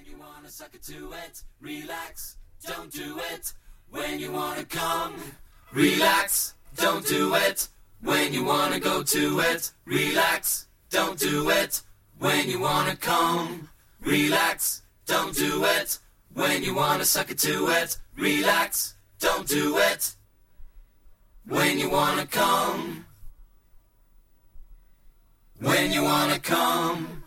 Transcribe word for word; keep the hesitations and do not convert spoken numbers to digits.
you wanna suck it to it, relax, don't do it. When you wanna come, relax, don't do it. When you wanna go to it, relax, don't do it. When you wanna come, relax, don't do it. When you wanna suck it to it, relax, don't do it. When you wanna come, when you wanna come.